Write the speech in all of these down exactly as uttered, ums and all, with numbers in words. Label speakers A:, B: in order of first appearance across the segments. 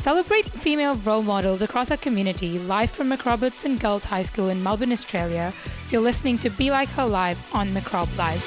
A: Celebrating female role models across our community, live from McRobertson Girls High School in Melbourne, Australia. You're listening to Be Like Her Live on McRob Live.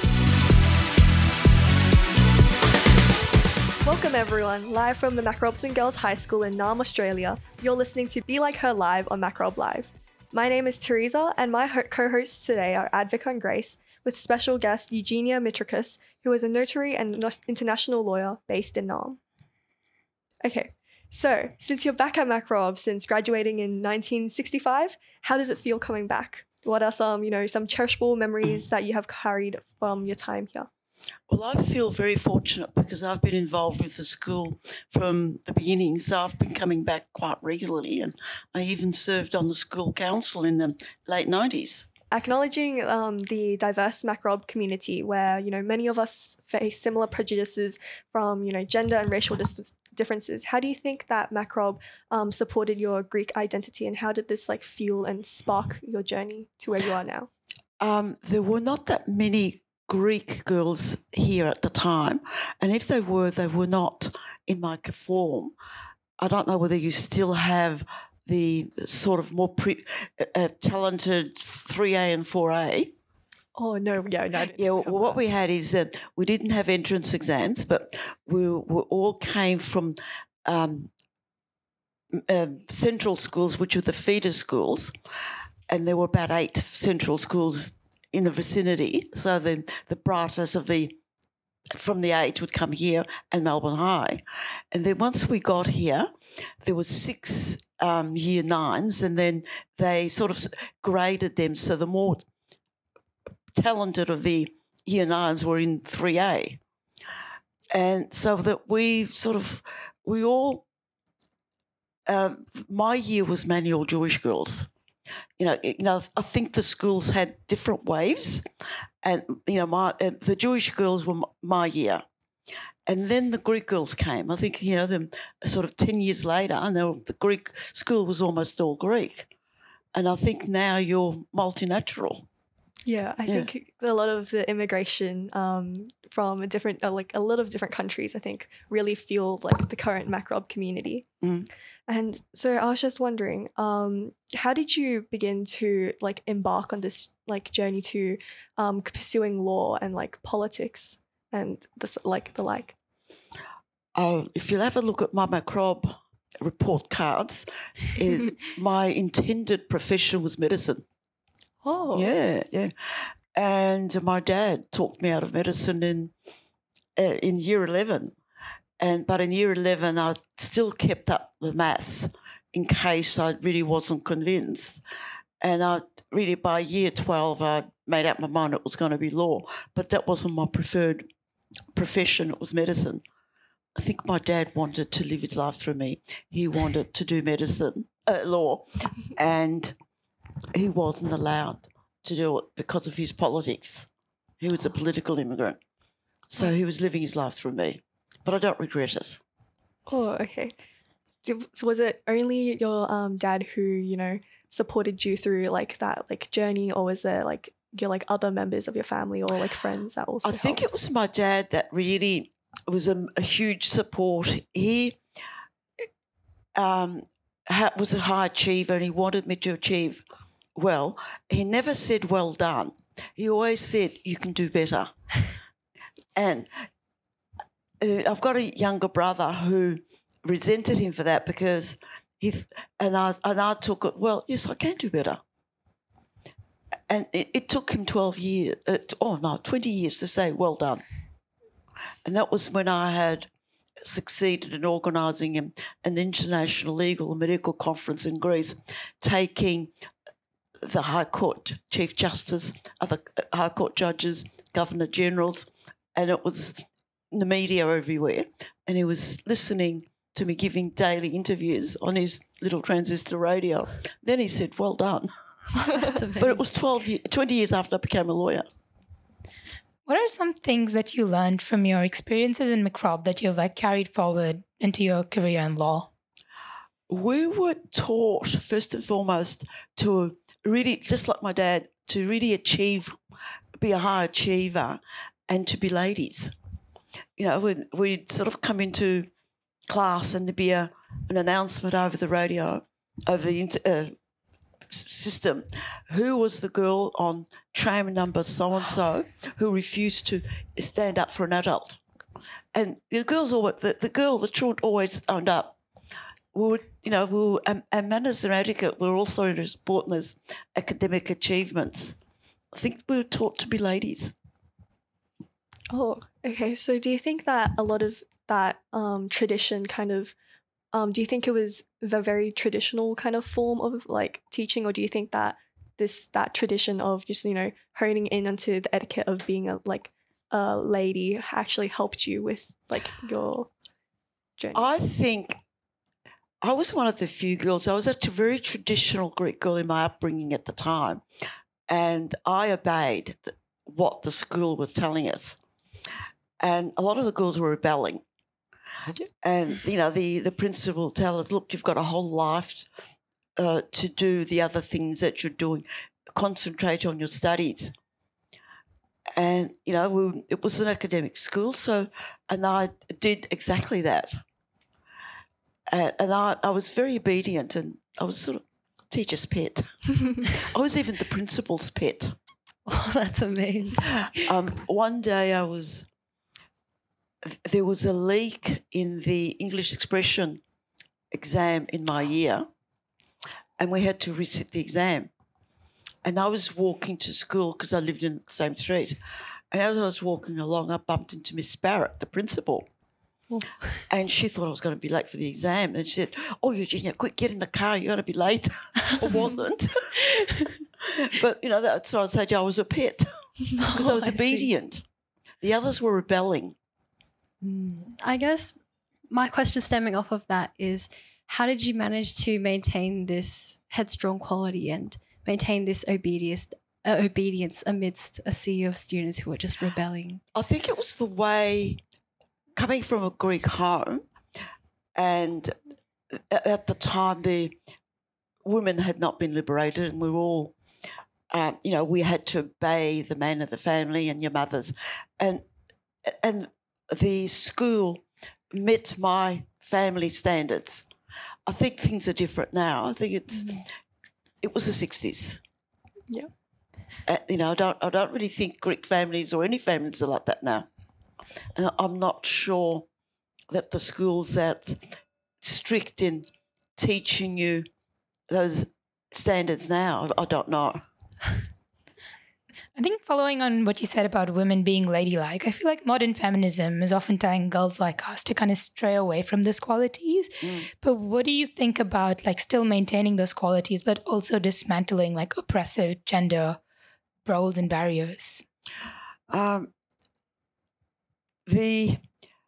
B: Welcome everyone, live from the McRobertson Girls High School in Naarm, Australia. You're listening to Be Like Her Live on McRob Live. My name is Teresa, and my ho- co-hosts today are Advika and Grace, with special guest Eugenia Mitrikis, who is a notary and no- international lawyer based in Naarm. Okay, so since you're back at McRob since graduating in nineteen sixty-five, how does it feel coming back? What are some, you know, some cherishable memories that you have carried from your time here?
C: Well, I feel very fortunate because I've been involved with the school from the beginning, so I've been coming back quite regularly, and I even served on the school council in the late nineties.
B: Acknowledging um, the diverse McRob community where, you know, many of us face similar prejudices from, you know, gender and racial dis- differences, how do you think that McRob um, supported your Greek identity, and how did this like fuel and spark your journey to where you are now?
C: Um, there were not that many Greek girls here at the time, and if they were, they were not in my form. I don't know whether you still have the sort of more pre, uh, talented three A and four A.
B: Oh, no, yeah, no.
C: Yeah, well, what we had is that we didn't have entrance exams, but we, we all came from um, uh, central schools, which were the feeder schools, and there were about eight central schools in the vicinity. So the, the brightest of the from the eight would come here and Melbourne High. And then once we got here, there were six um, year nines, and then they sort of graded them. So the more talented of the year nines were in three A. And so that we sort of, we all, um, my year was mainly all Jewish girls. You know, you know, I think the schools had different waves, and you know, my uh, the Jewish girls were my year, and then the Greek girls came. I think you know them sort of ten years later. I know the Greek school was almost all Greek, and I think now you're multinational.
B: Yeah, I yeah. think a lot of the immigration um, from a different, uh, like a lot of different countries, I think, really fueled like the current McRob community.
C: Mm.
B: And so I was just wondering, um, how did you begin to like embark on this like journey to um, pursuing law and like politics and this like the like?
C: Oh, if you'll have a look at my McRob report cards, it, my intended profession was medicine.
B: Oh.
C: Yeah, yeah. And my dad talked me out of medicine in uh, in year eleven. And but in year eleven, I still kept up the maths in case I really wasn't convinced. And I really, by year twelve, I made up my mind it was going to be law. But that wasn't my preferred profession. It was medicine. I think my dad wanted to live his life through me. He wanted to do medicine, uh, law, and he wasn't allowed to do it because of his politics. He was a political immigrant. So he was living his life through me. But I don't regret it.
B: Oh, okay. So was it only your um, dad who, you know, supported you through like that like journey, or was there like your like other members of your family or like friends that also
C: I think
B: helped?
C: It was my dad that really was a, a huge support. He um, ha- was a high achiever, and he wanted me to achieve well. He never said well done. He always said you can do better. And uh, I've got a younger brother who resented him for that because he th- and I and I took it, well, yes, I can do better. And it, it took him twelve years, uh, oh no, twenty years to say well done. And that was when I had succeeded in organising an, an international legal and medical conference in Greece, taking the High Court Chief Justice, other High Court judges, Governor Generals, and it was in the media everywhere. And he was listening to me giving daily interviews on his little transistor radio. Then he said, well done. But it was twelve years, twenty years after I became a lawyer.
A: What are some things that you learned from your experiences in McRob that you've like carried forward into your career in law?
C: We were taught, first and foremost, to really, just like my dad, to really achieve, be a high achiever and to be ladies. You know, we we'd sort of come into class and there'd be a, an announcement over the radio, over the inter, uh, system, who was the girl on tram number so-and-so who refused to stand up for an adult. And the girls always, the, the girl, the children always owned up. We were, you know, we were, and, and manners and etiquette were also important as academic achievements. I think we were taught to be ladies.
B: Oh, okay. So do you think that a lot of that um, tradition kind of, um, do you think it was the very traditional kind of form of like teaching, or do you think that this that tradition of just, you know, honing in onto the etiquette of being a like a lady actually helped you with like your journey?
C: I think I was one of the few girls. I was actually a very traditional Greek girl in my upbringing at the time, and I obeyed the, what the school was telling us. And a lot of the girls were rebelling. And, you know, the, the principal will tell us, look, you've got a whole life uh, to do the other things that you're doing. Concentrate on your studies. And, you know, we, it was an academic school, so, and I did exactly that. Uh, and I, I was very obedient, and I was sort of teacher's pet. I was even the principal's pet.
D: Oh, that's amazing.
C: Um, one day I was... There was a leak in the English expression exam in my year, and we had to resit the exam. And I was walking to school because I lived in the same street. And as I was walking along, I bumped into Miss Barrett, the principal. Oh. And she thought I was going to be late for the exam. And she said, oh, Eugenia, quick, get in the car. You're going to be late. I wasn't. But, you know, that's why I said I was a pet because oh, I was I obedient. See. The others were rebelling.
D: I guess my question stemming off of that is, how did you manage to maintain this headstrong quality and maintain this obedience, uh, obedience amidst a sea of students who were just rebelling?
C: I think it was the way, coming from a Greek home, and at the time the women had not been liberated, and we were all, um, you know, we had to obey the man of the family and your mothers. And and the school met my family standards. I think things are different now. I think it's mm. it was the sixties.
B: Yeah.
C: Uh, you know, I don't I don't really think Greek families or any families are like that now. And I'm not sure that the school's that strict in teaching you those standards now. I don't know.
A: I think following on what you said about women being ladylike, I feel like modern feminism is often telling girls like us to kind of stray away from those qualities. Mm. But what do you think about like still maintaining those qualities, but also dismantling like oppressive gender roles and barriers?
C: Um, the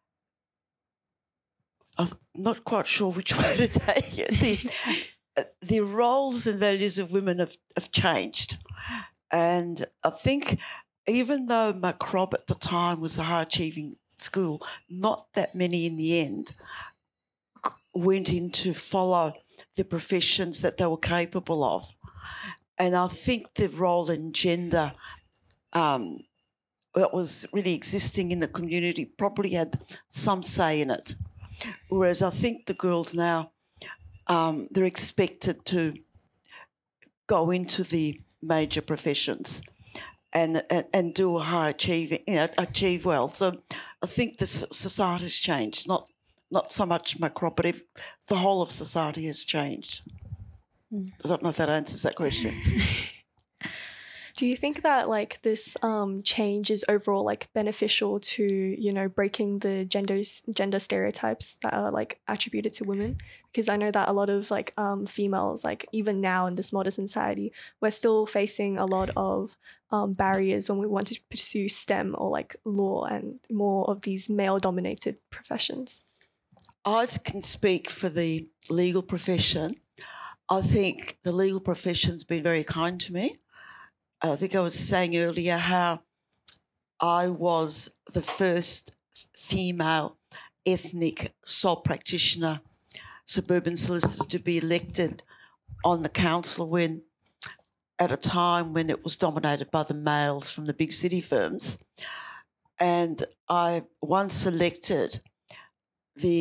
C: I'm not quite sure which way to take it. The, the roles and values of women have, have changed. And I think even though Macrob at the time was a high-achieving school, not that many in the end went in to follow the professions that they were capable of. And I think the role in gender um, that was really existing in the community probably had some say in it. Whereas I think the girls now, um, they're expected to go into the major professions and, and and do a high achieving, you know, achieve well. So I think the society's changed, not not so much Macrob, but if the whole of society has changed. Mm. I don't know if that answers that question.
B: Do you think that like this um, change is overall like beneficial to, you know, breaking the gender gender stereotypes that are like attributed to women? Because I know that a lot of like um, females, like even now in this modern society, we're still facing a lot of um, barriers when we want to pursue STEM or like law and more of these male-dominated professions.
C: I can speak for the legal profession. I think the legal profession's been very kind to me. I think I was saying earlier how I was the first female ethnic sole practitioner suburban solicitor to be elected on the council when, at a time when it was dominated by the males from the big city firms. And I once elected the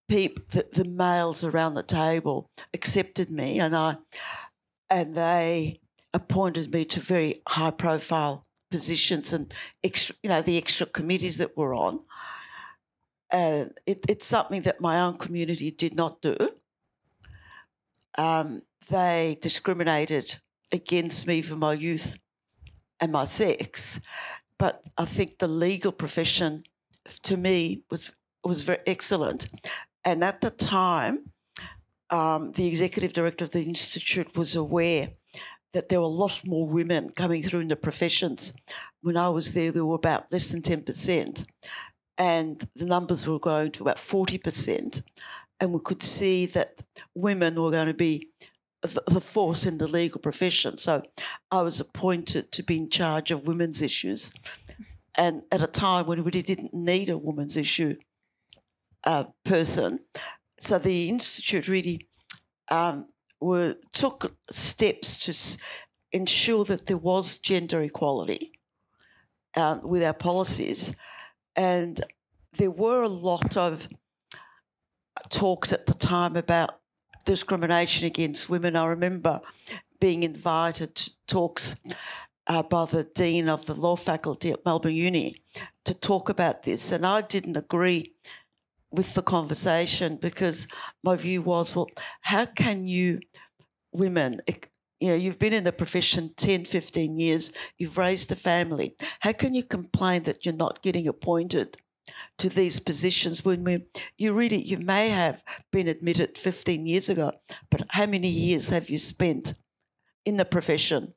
C: peop, the, the males around the table accepted me, and I and they appointed me to very high profile positions and extra, you know, the extra committees that we're on. Uh, it, it's something that my own community did not do. Um, they discriminated against me for my youth and my sex, but I think the legal profession, to me, was was very excellent. And at the time, um, the executive director of the institute was aware that there were a lot more women coming through in the professions. When I was there, there were about less than ten percent, and the numbers were growing to about forty percent. And we could see that women were going to be the force in the legal profession. So I was appointed to be in charge of women's issues, and at a time when we didn't need a women's issue uh, person. So the institute really um, were took steps to s- ensure that there was gender equality uh, with our policies, and there were a lot of talks at the time about discrimination against women. I remember being invited to talks uh, by the Dean of the Law Faculty at Melbourne Uni to talk about this, and I didn't agree with the conversation because my view was, well, how can you women, you know, you've been in the profession ten, fifteen years, you've raised a family, how can you complain that you're not getting appointed to these positions when we, you really, you may have been admitted fifteen years ago, but how many years have you spent in the profession?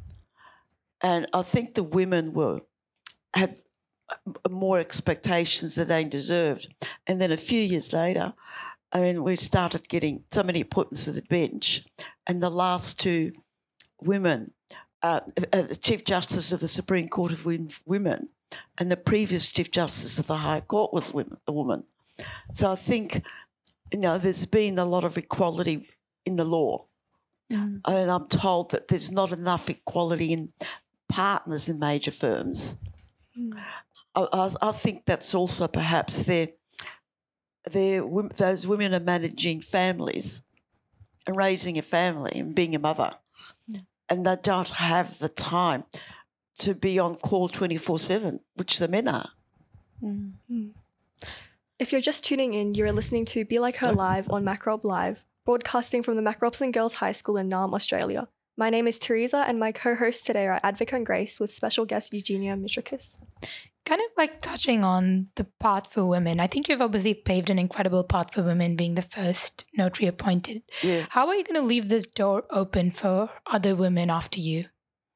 C: And I think the women were have more expectations than they deserved. And then a few years later, I mean, we started getting so many appointments to the bench, and the last two women, uh, uh, the Chief Justice of the Supreme Court of Women, and the previous Chief Justice of the High Court was women, a woman. So I think, you know, there's been a lot of equality in the law. Mm. And I'm told that there's not enough equality in partners in major firms. Mm. I, I, I think that's also perhaps they're, they're, those women are managing families and raising a family and being a mother. Mm. And they don't have the time to be on call twenty-four seven, which the men are.
B: Mm. If you're just tuning in, you're listening to Be Like Her Sorry. Live on Macrob Live, broadcasting from the Macrobson Girls High School in Naarm, Australia. My name is Teresa, and my co-hosts today are Advika and Grace, with special guest Eugenia Mitrikis.
A: Kind of like touching on the path for women, I think you've obviously paved an incredible path for women, being the first notary appointed.
C: Yeah.
A: How are you going to leave this door open for other women after you?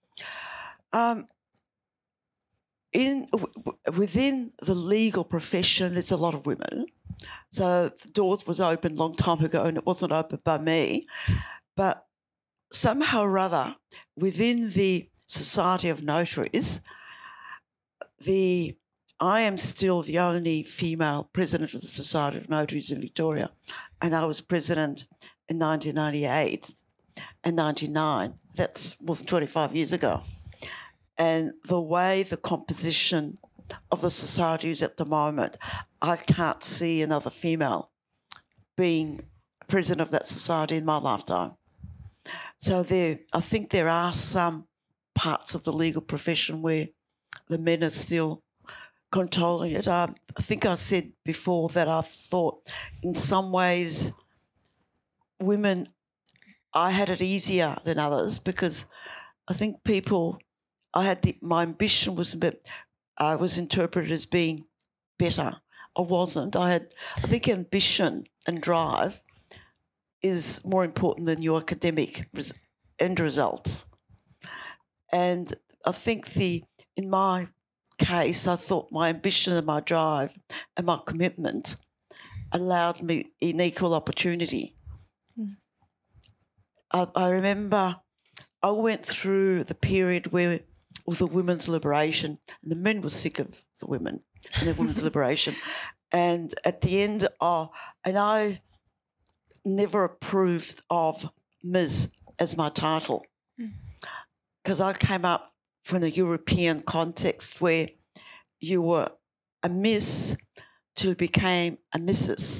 C: Um, in w- within the legal profession, there's a lot of women. So the doors was open a long time ago, and it wasn't opened by me. But somehow or other, within the Society of Notaries, the I am still the only female president of the Society of Notaries in Victoria, and I was president in nineteen ninety-eight and ninety-nine. That's more than twenty-five years ago. And the way the composition of the society is at the moment, I can't see another female being president of that society in my lifetime. So there, I think there are some parts of the legal profession where the men are still controlling it. Um, I think I said before that I thought in some ways women, I had it easier than others because I think people, I had the, my ambition was a bit, I was interpreted as being better. I wasn't. I had, I think ambition and drive is more important than your academic res- end results. And I think the, in my case, I thought my ambition and my drive and my commitment allowed me an equal opportunity. Mm. I, I remember I went through the period where with the women's liberation, and the men were sick of the women and the women's liberation. And at the end of, and I never approved of Miz as my title because mm. I came up from the European context where you were a Miss till you became a Missus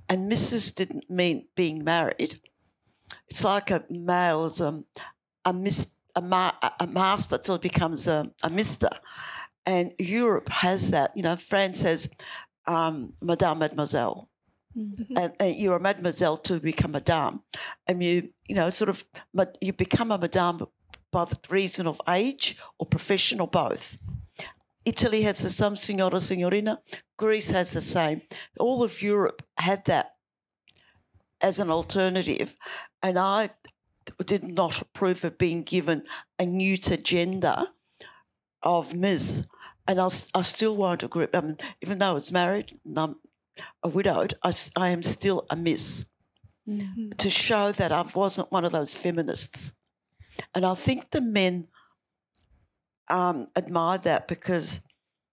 C: and Missus didn't mean being married. It's like a male is a, a, mis, a, ma, a master till it becomes a, a mister. And Europe has that. You know, France has um, Madame, Mademoiselle. Mm-hmm. And, and you're a mademoiselle to become a dame. And you, you know, sort of, you become a madame by the reason of age or profession or both. Italy has the same, signora, signorina. Greece has the same. All of Europe had that as an alternative. And I did not approve of being given a neuter gender of Miz And I, I still won't agree. I mean, even though I was married and I'm a widowed, I, I am still a Miss. Mm-hmm. To show that I wasn't one of those feminists. And I think the men um, admired that because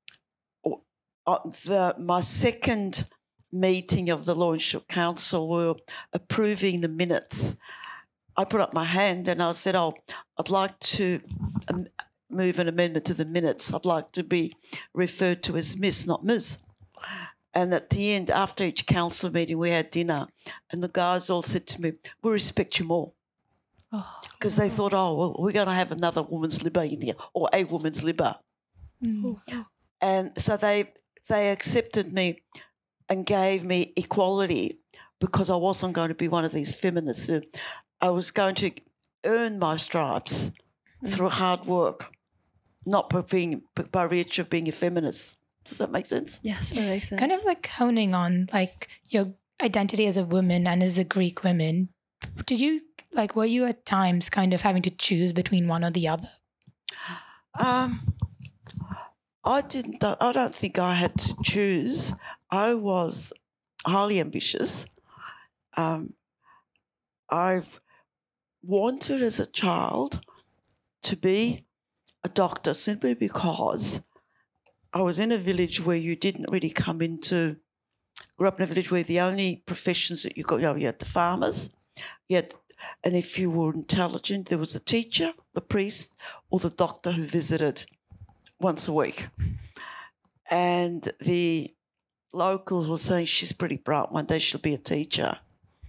C: the, my second meeting of the Law and Ship Council, we were approving the minutes. I put up my hand and I said, oh, I'd like to um, move an amendment to the minutes. I'd like to be referred to as Miss, not Miz. And at the end, after each council meeting, we had dinner and the guys all said to me, we respect you more. Because oh. they thought, oh, well, we're going to have another woman's libber in here or a woman's libber. Mm. And so they they accepted me and gave me equality because I wasn't going to be one of these feminists. I was going to earn my stripes mm. through hard work, not by, being, by virtue of being a feminist. Does that make sense?
D: Yes, that makes sense.
A: Kind of like honing on like your identity as a woman and as a Greek woman. Did you, like, were you at times kind of having to choose between one or the other?
C: Um, I didn't, I don't think I had to choose. I was highly ambitious. Um, I wanted as a child to be a doctor simply because I was in a village where you didn't really come into, grew up in a village where the only professions that you got, you know, you had the farmers, you had, and if you were intelligent, there was a teacher, the priest, or the doctor who visited once a week. And the locals were saying, she's pretty bright, one day she'll be a teacher.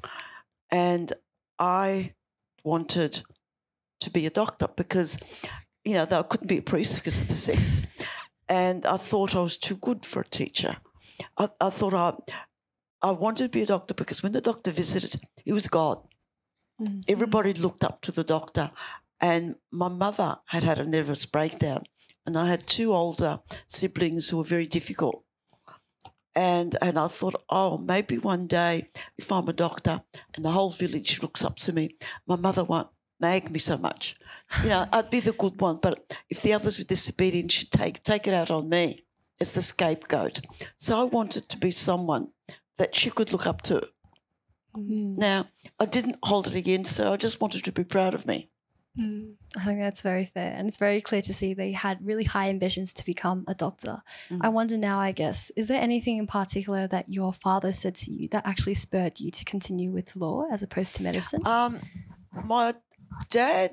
C: And I wanted to be a doctor because, you know, I couldn't be a priest because of the sex. And I thought I was too good for a teacher. I, I thought I I wanted to be a doctor because when the doctor visited, he was God. Mm-hmm. Everybody looked up to the doctor. And my mother had had a nervous breakdown. And I had two older siblings who were very difficult. And and I thought, oh, maybe one day if I'm a doctor and the whole village looks up to me, my mother won't nag me so much. You know, I'd be the good one, but if the others were disobedient, she'd take, take it out on me as the scapegoat. So I wanted to be someone that she could look up to. Mm. Now, I didn't hold it against her. I just wanted to be proud of me.
D: Mm. I think that's very fair. And it's very clear to see that you had really high ambitions to become a doctor. Mm. I wonder now, I guess, is there anything in particular that your father said to you that actually spurred you to continue with law as opposed to medicine?
C: Um, my dad's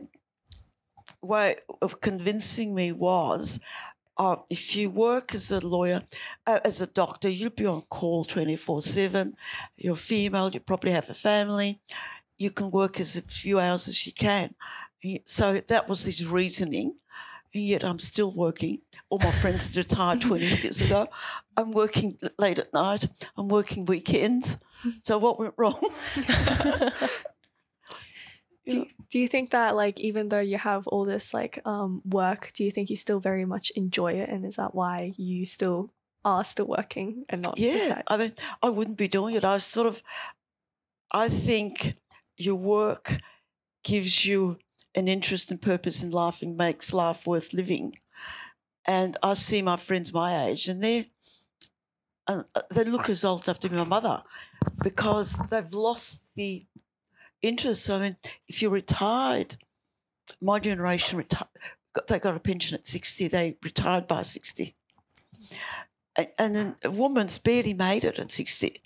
C: way of convincing me was, uh, if you work as a lawyer, uh, as a doctor, you'll be on call twenty-four seven. You're female, you probably have a family. You can work as few hours as you can. So that was his reasoning. And yet I'm still working. All my friends retired twenty years ago. I'm working late at night. I'm working weekends. So what went wrong?
B: Do, do you think that, like, even though you have all this, like, um, work, do you think you still very much enjoy it? And is that why you still are still working and not
C: Yeah,
B: retired?
C: I mean, I wouldn't be doing it. I sort of, I think your work gives you an interest and purpose in life and makes life worth living. And I see my friends my age and they're, uh, they look as old after my mother because they've lost the interest. I mean, if you're retired, my generation, reti- they got a pension at sixty, they retired by sixty. And, and then a woman's barely made it at sixty.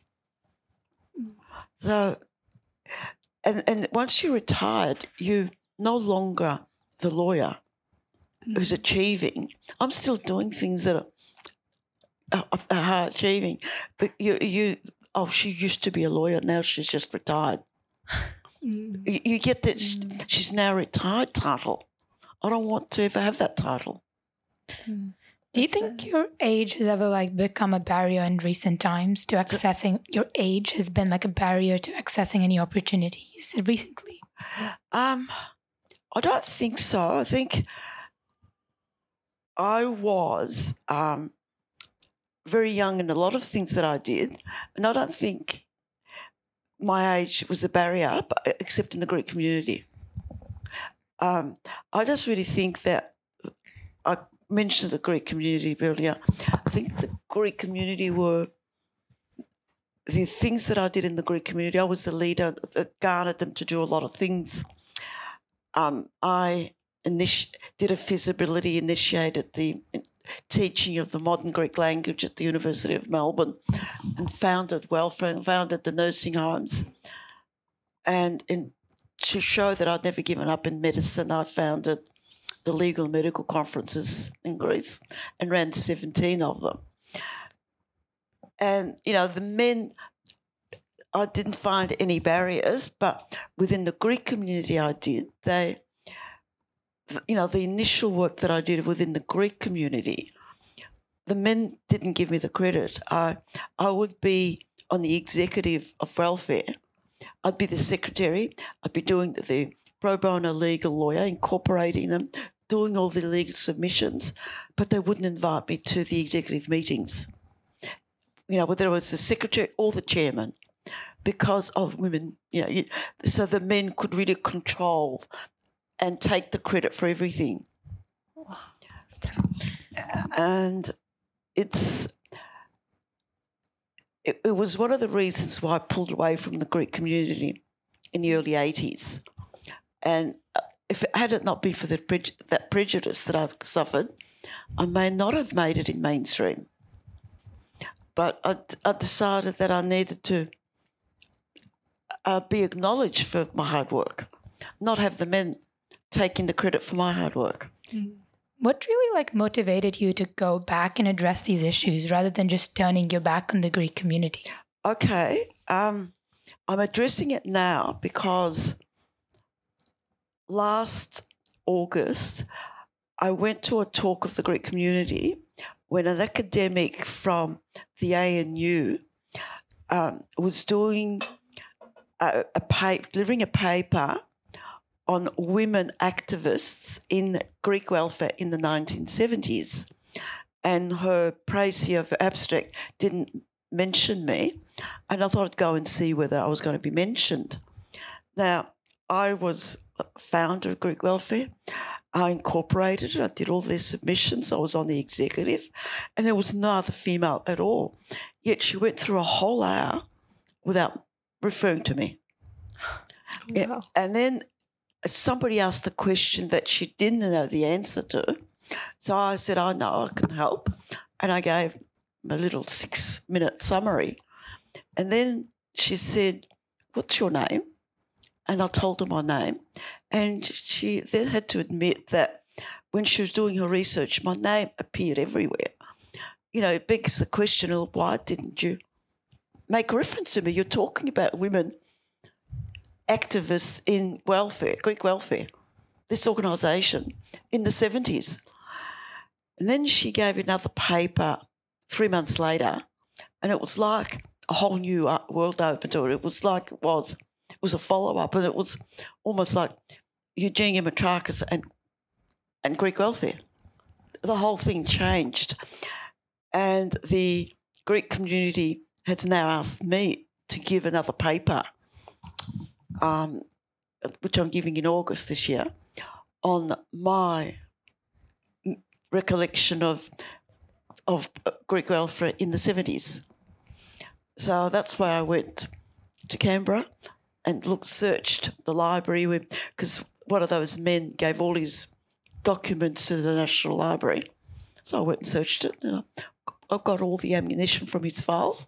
C: So, and, and once you're retired, you no longer the lawyer who's achieving. I'm still doing things that are, are, are high achieving, but you, you, oh, she used to be a lawyer, now she's just retired.
B: Mm.
C: You, you get that she's now retired title. I don't want to ever have that title.
A: Do you think your age has ever like become a barrier in recent times to accessing, your age has been like a barrier to accessing any opportunities recently?
C: Um, I don't think so. I think I was um, very young in a lot of things that I did, and I don't think my age was a barrier, but, except in the Greek community. Um, I just really think that I mentioned the Greek community earlier. I think the Greek community were the things that I did in the Greek community. I was the leader that garnered them to do a lot of things. Um, I initi- did a feasibility, initiated the teaching of the modern Greek language at the University of Melbourne, and founded welfare, founded the nursing homes. And in, to show that I'd never given up in medicine, I founded the legal and medical conferences in Greece and ran seventeen of them. And, you know, the men, I didn't find any barriers, but within the Greek community I did, they, you know, the initial work that I did within the Greek community, the men didn't give me the credit. I, I would be on the executive of welfare. I'd be the secretary. I'd be doing the pro bono legal lawyer, incorporating them, doing all the legal submissions, but they wouldn't invite me to the executive meetings. You know, whether it was the secretary or the chairman, because of women, you know, you, so the men could really control and take the credit for everything.
D: Oh, that's terrible.
C: And it's it, it was one of the reasons why I pulled away from the Greek community in the early eighties. And if it, had it not been for the pre- that prejudice that I've suffered, I may not have made it in mainstream. But I, I decided that I needed to uh, be acknowledged for my hard work, not have the men taking the credit for my hard work.
A: What really like motivated you to go back and address these issues rather than just turning your back on the Greek community?
C: Okay, um, I'm addressing it now because last August I went to a talk of the Greek community when an academic from the A N U um, was doing a, a paper, delivering a paper on women activists in Greek welfare in the nineteen seventies. And her précis of abstract didn't mention me, and I thought I'd go and see whether I was going to be mentioned. Now, I was a founder of Greek welfare. I incorporated it. I did all their submissions. I was on the executive, and there was no other female at all. Yet she went through a whole hour without referring to me.
B: Wow.
C: And then somebody asked a question that she didn't know the answer to. So I said, I know, I can help. And I gave a little six-minute summary. And then she said, what's your name? And I told her my name. And she then had to admit that when she was doing her research, my name appeared everywhere. You know, it begs the question, well, why didn't you make reference to me? You're talking about women activists in welfare, Greek welfare, this organisation in the seventies. And then she gave another paper three months later, and it was like a whole new world opened to her. It was like it was, it was a follow-up, and it was almost like Eugenia Matrakis and, and Greek welfare. The whole thing changed. And the Greek community has now asked me to give another paper, um, which I'm giving in August this year, on my recollection of of Greek welfare in the seventies. So that's why I went to Canberra and looked, searched the library, because one of those men gave all his documents to the National Library. So I went and searched it, and I've got all the ammunition from his files.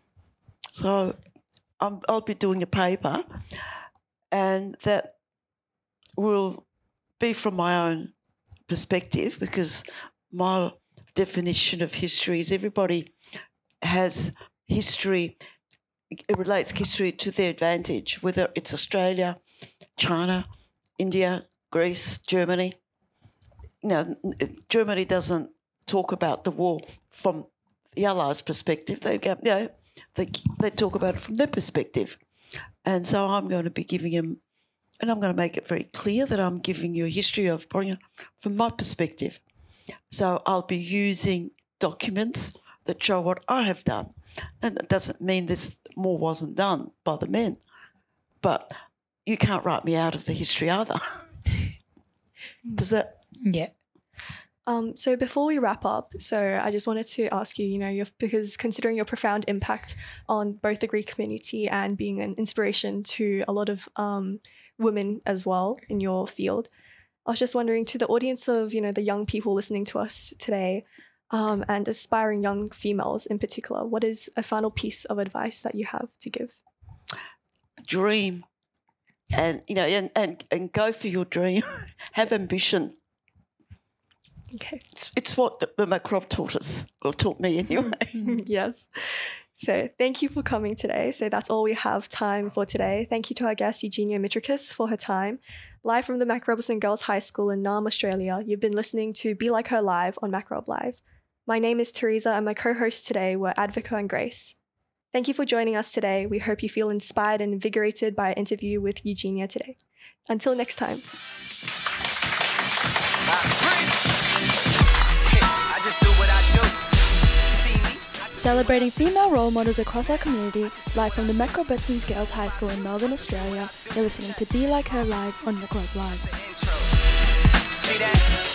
C: So I'm, I'll be doing a paper, and that will be from my own perspective, because my definition of history is everybody has history it relates history to their advantage, whether it's Australia, China, India, Greece, Germany. You know, Germany doesn't talk about the war from the Allies' perspective. They go, you know, they they talk about it from their perspective, and so I'm going to be giving them, and I'm going to make it very clear that I'm giving you a history of Boringa from my perspective. So I'll be using documents that show what I have done, and it doesn't mean this more wasn't done by the men, but you can't write me out of the history either. Does that?
A: Yeah.
B: Um, so before we wrap up, so I just wanted to ask you, you know, you're, because considering your profound impact on both the Greek community and being an inspiration to a lot of um, women as well in your field, I was just wondering, to the audience of, you know, the young people listening to us today um, and aspiring young females in particular, what is a final piece of advice that you have to give?
C: Dream, and, you know, and, and, and go for your dream. Have ambition.
B: Okay.
C: It's, it's what the, the Macrob taught us, or taught me anyway.
B: Yes. So thank you for coming today. So that's all we have time for today. Thank you to our guest, Eugenia Mitrikis, for her time. Live from the Mac Robertson Girls High School in Naarm, Australia, you've been listening to Be Like Her Live on Macrob Live. My name is Teresa, and my co-hosts today were Advika and Grace. Thank you for joining us today. We hope you feel inspired and invigorated by our interview with Eugenia today. Until next time. Celebrating female role models across our community, live from the Mac Robertson Girls High School in Melbourne, Australia, you're listening to Be Like Her Live on Macrob Live.